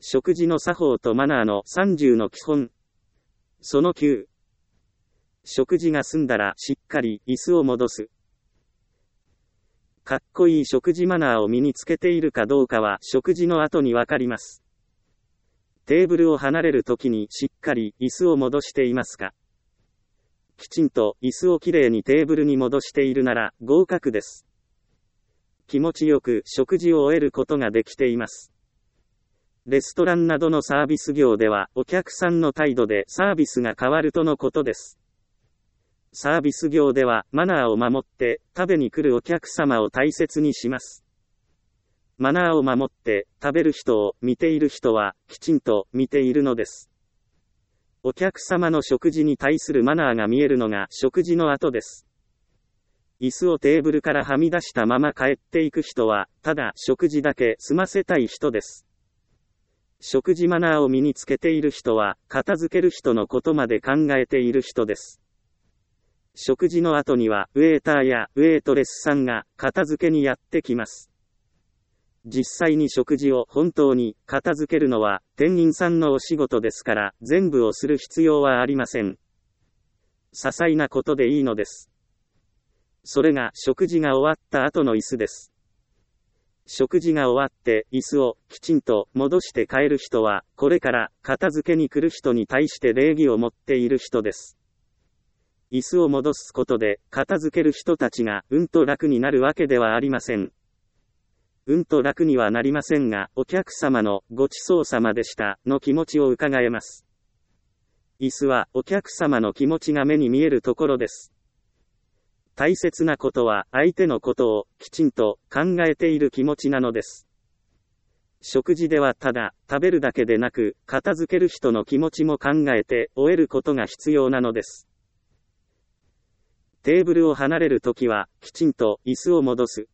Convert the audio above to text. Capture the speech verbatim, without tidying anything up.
食事の作法とマナーのさんじゅうの基本。そのきゅう。食事が済んだらしっかり椅子を戻す。かっこいい食事マナーを身につけているかどうかは食事の後にわかります。テーブルを離れるときにしっかり椅子を戻していますか？きちんと椅子をきれいにテーブルに戻しているなら合格です。気持ちよく食事を終えることができています。レストランなどのサービス業ではお客さんの態度でサービスが変わるとのことです。サービス業ではマナーを守って食べに来るお客様を大切にします。マナーを守って食べる人を見ている人はきちんと見ているのです。お客様の食事に対するマナーが見えるのが食事の後です。椅子をテーブルからはみ出したまま帰っていく人はただ食事だけ済ませたい人です。食事マナーを身につけている人は、片付ける人のことまで考えている人です。食事の後には、ウェーターやウェートレスさんが片付けにやってきます。実際に食事を本当に片付けるのは、店員さんのお仕事ですから、全部をする必要はありません。些細なことでいいのです。それが食事が終わった後の椅子です。食事が終わって椅子をきちんと戻して帰る人は、これから片付けに来る人に対して礼儀を持っている人です。椅子を戻すことで片付ける人たちがうんと楽になるわけではありません。うんと楽にはなりませんが、お客様のごちそうさまでしたの気持ちを伺えます。椅子はお客様の気持ちが目に見えるところです。大切なことは相手のことをきちんと考えている気持ちなのです。食事ではただ食べるだけでなく、片付ける人の気持ちも考えて終えることが必要なのです。テーブルを離れるときはきちんと椅子を戻す。